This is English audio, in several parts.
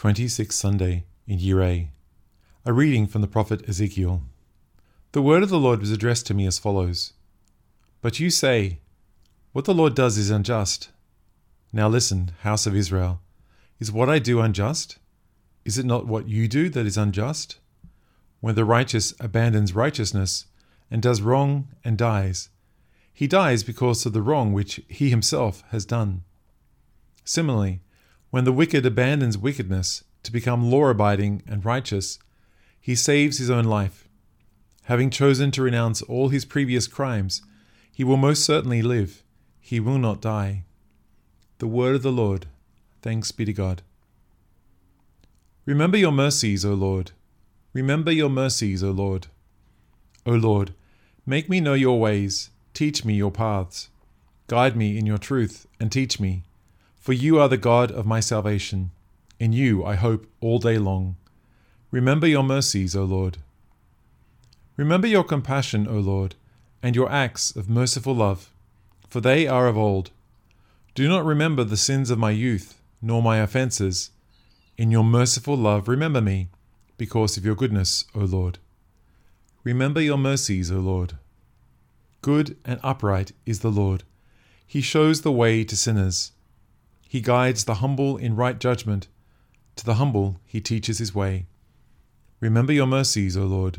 26th Sunday in Year A. A reading from the prophet Ezekiel. The word of the Lord was addressed to me as follows. But you say, what the Lord does is unjust. Now listen, house of Israel. Is what I do unjust? Is it not what you do that is unjust? When the righteous abandons righteousness and does wrong and dies, he dies because of the wrong which he himself has done. Similarly, when the wicked abandons wickedness to become law-abiding and righteous, he saves his own life. Having chosen to renounce all his previous crimes, he will most certainly live. He will not die. The word of the Lord. Thanks be to God. Remember your mercies, O Lord. Remember your mercies, O Lord. O Lord, make me know your ways. Teach me your paths. Guide me in your truth and teach me. For you are the God of my salvation. In you I hope all day long. Remember your mercies, O Lord. Remember your compassion, O Lord, and your acts of merciful love, for they are of old. Do not remember the sins of my youth, nor my offences. In your merciful love remember me, because of your goodness, O Lord. Remember your mercies, O Lord. Good and upright is the Lord. He shows the way to sinners. He guides the humble in right judgment. To the humble he teaches his way. Remember your mercies, O Lord.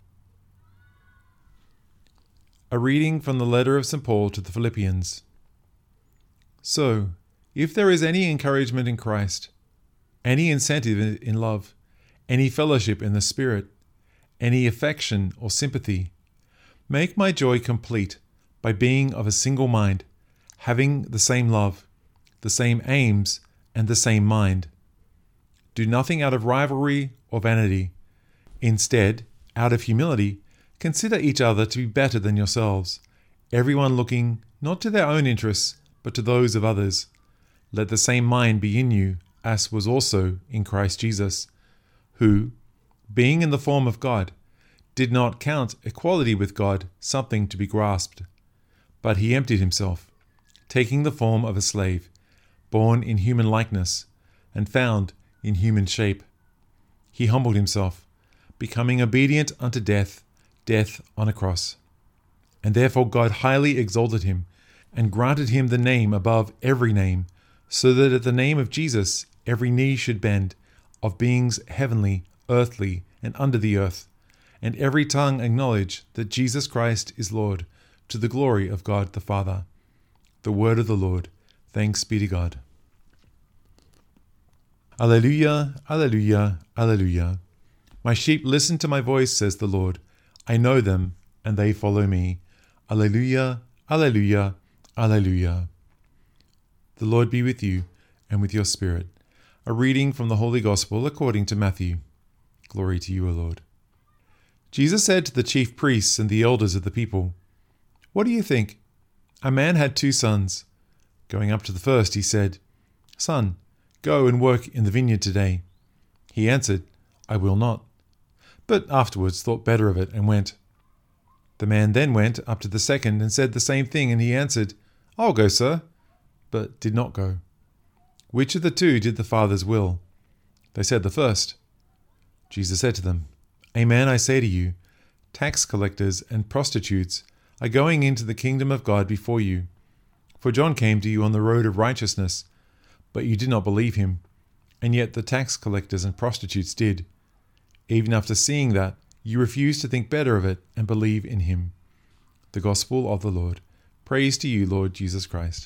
A reading from the letter of St. Paul to the Philippians. So, if there is any encouragement in Christ, any incentive in love, any fellowship in the Spirit, any affection or sympathy, make my joy complete by being of a single mind, having the same love, the same aims, and the same mind. Do nothing out of rivalry or vanity. Instead, out of humility, consider each other to be better than yourselves, everyone looking not to their own interests, but to those of others. Let the same mind be in you, as was also in Christ Jesus, who, being in the form of God, did not count equality with God something to be grasped, but he emptied himself, taking the form of a slave, born in human likeness, and found in human shape. He humbled himself, becoming obedient unto death, death on a cross. And therefore God highly exalted him, and granted him the name above every name, so that at the name of Jesus every knee should bend, of beings heavenly, earthly, and under the earth, and every tongue acknowledge that Jesus Christ is Lord, to the glory of God the Father. The word of the Lord. Thanks be to God. Alleluia, alleluia, alleluia. My sheep listen to my voice, says the Lord. I know them, and they follow me. Alleluia, alleluia, alleluia. The Lord be with you, and with your spirit. A reading from the Holy Gospel according to Matthew. Glory to you, O Lord. Jesus said to the chief priests and the elders of the people, What do you think? A man had 2 sons. Going up to the first, he said, Son, go and work in the vineyard today. He answered, I will not. But afterwards thought better of it and went. The man then went up to the second and said the same thing, and he answered, I'll go, sir, but did not go. Which of the 2 did the Father's will? They said the first. Jesus said to them, Amen, I say to you, tax collectors and prostitutes are going into the kingdom of God before you. For John came to you on the road of righteousness, but you did not believe him, and yet the tax collectors and prostitutes did. Even after seeing that, you refused to think better of it and believe in him. The Gospel of the Lord. Praise to you, Lord Jesus Christ.